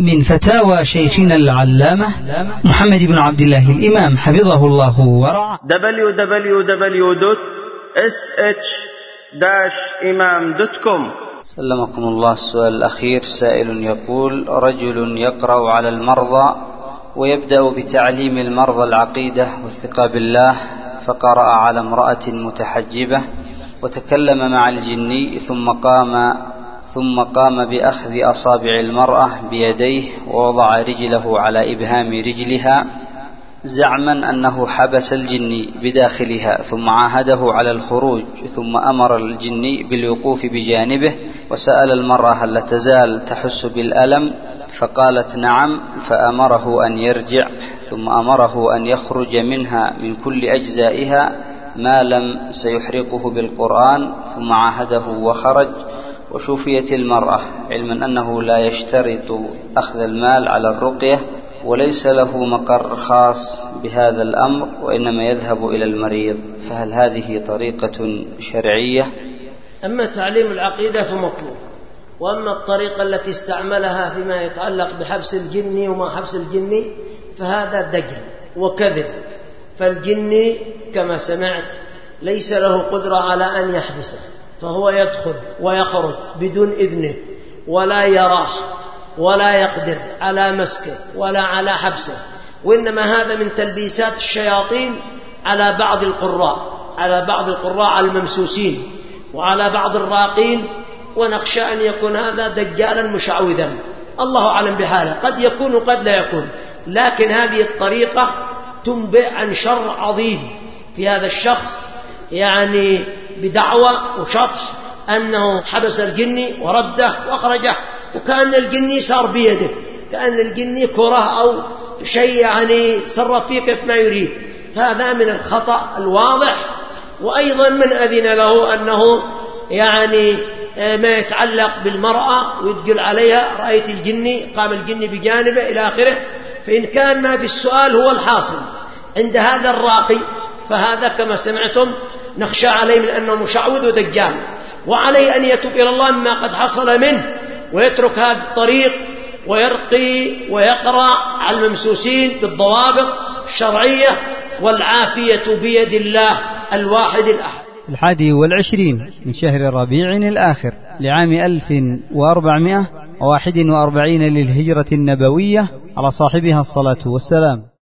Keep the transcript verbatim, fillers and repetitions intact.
من فتاوى شيخنا العلامة محمد بن عبد الله الإمام حفظه الله ورعاه. دبليو دبليو دبليو دوت إس إتش إمام دوت كوم. سلمكم الله. السؤال الأخير، سائل يقول: رجل يقرأ على المرضى ويبدأ بتعليم المرضى العقيدة والثقة بالله، فقرأ على امرأة متحجبة وتكلم مع الجني، ثم قام ثم قام بأخذ أصابع المرأة بيديه ووضع رجله على إبهام رجلها زعما أنه حبس الجني بداخلها، ثم عاهده على الخروج، ثم أمر الجني بالوقوف بجانبه وسأل المرأة هل تزال تحس بالألم، فقالت نعم، فأمره أن يرجع، ثم أمره أن يخرج منها من كل أجزائها ما لم سيحرقه بالقرآن، ثم عاهده وخرج وشفيت المرأة، علما أنه لا يشترط أخذ المال على الرقية وليس له مقر خاص بهذا الأمر وإنما يذهب إلى المريض، فهل هذه طريقة شرعية؟ أما تعليم العقيدة فمطلوب، وأما الطريقة التي استعملها فيما يتعلق بحبس الجن وما حبس الجن فهذا دجل وكذب، فالجن كما سمعت ليس له قدرة على أن يحبسه، فهو يدخل ويخرج بدون إذنه ولا يراه ولا يقدر على مسكه ولا على حبسه، وإنما هذا من تلبيسات الشياطين على بعض القراء على بعض القراء الممسوسين وعلى بعض الراقين، ونخشى أن يكون هذا دجالا مشعوذا، الله أعلم بحاله، قد يكون وقد لا يكون، لكن هذه الطريقة تنبئ عن شر عظيم في هذا الشخص، يعني بدعوى وشطح أنه حبس الجن ورده وأخرجه، وكأن الجن صار بيده، كأن الجن كره أو شيء يعني تصرف فيه كيف ما يريد، فهذا من الخطأ الواضح. وأيضا من أذن له أنه يعني ما يتعلق بالمرأة ويدقل عليها رأيت الجن قام الجن بجانبه إلى آخره، فإن كان ما بالسؤال هو الحاصل عند هذا الراقي فهذا كما سمعتم نخشى عليه من أنه مشعوذ ودجال، وعليه أن يتوب إلى الله مما قد حصل منه ويترك هذا الطريق ويرقي ويقرأ على الممسوسين بالضوابط الشرعية، والعافية بيد الله الواحد الأحد. الحادي والعشرين من شهر ربيع الآخر لعام ألف وأربعمائة وواحد وأربعين للهجرة النبوية، على صاحبها الصلاة والسلام.